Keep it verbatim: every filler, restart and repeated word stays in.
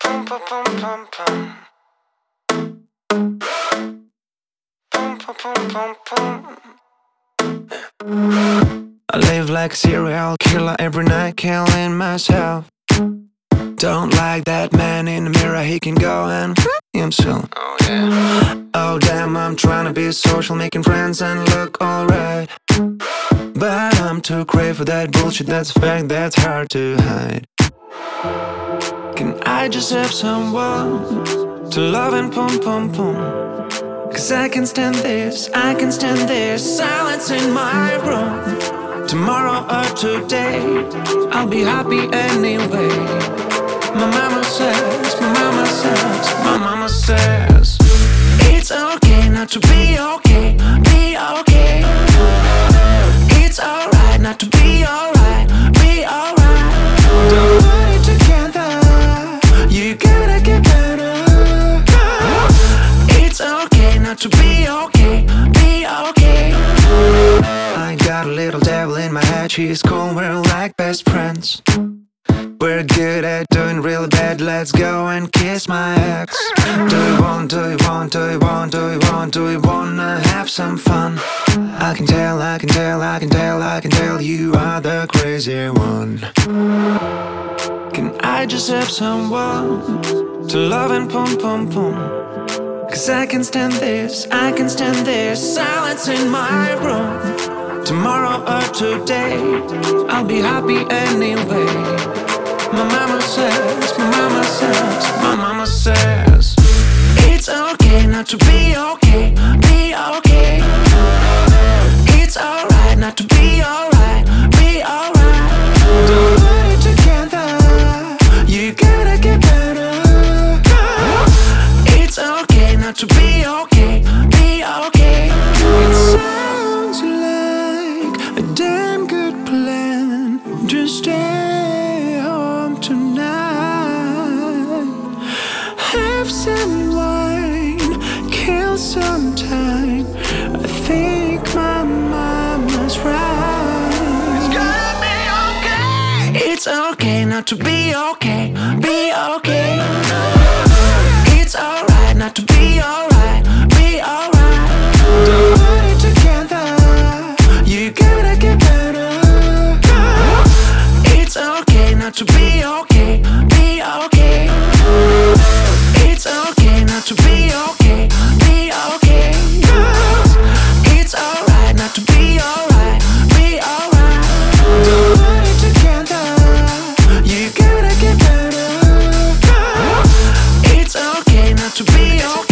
Pum pum pum pum pum. Pum pum pum pum pum. I live like a serial killer every night, killing myself. Don't like that man in the mirror, he can go and f*** himself. Oh yeah. Oh damn, I'm trying to be social, making friends and look alright. But I'm too crazy for that bullshit, that's a fact that's hard to hide. Can I just have someone to love and pum pum pum? Cause I can stand this, I can stand this silence in my room. Tomorrow or today, I'll be happy anyway. My mama says, my mama says, my mama says it's okay not to be okay, be okay. It's alright not to be alright, be alright. Don't put it together, you gotta get better. It's okay not to be okay, be okay. I got a little devil in my head, she's cool, we're like best friends. We're good at doing real bad, let's go and kiss my ex. Do you want, do you want, do you want, do you want, do you wanna have some fun? I can tell, I can tell, I can tell, I can tell you are the crazy one. Can I just have someone to love and pum pum pum? Cause I can stand this, I can stand this silence in my room. Tomorrow or today, I'll be happy anyway. My mama says, my mama says, my mama says it's okay not to be okay, be okay. It's alright not to be alright, be alright. Don't put it together, you gotta get better. It's okay not to be okay, be okay. It sounds like a damn good plan. Just stay home tonight. Have some wine, kill some time. I think my mama's right. It's gonna be okay. It's okay not to be okay, be okay. It's alright not to be alright, be alright. Don't put it together, you gotta get better. It's okay not to be okay, be okay. It's okay not to be okay, be okay. It's alright not to be alright, be alright. Don't put it together, you gotta get better. It's okay not to be okay.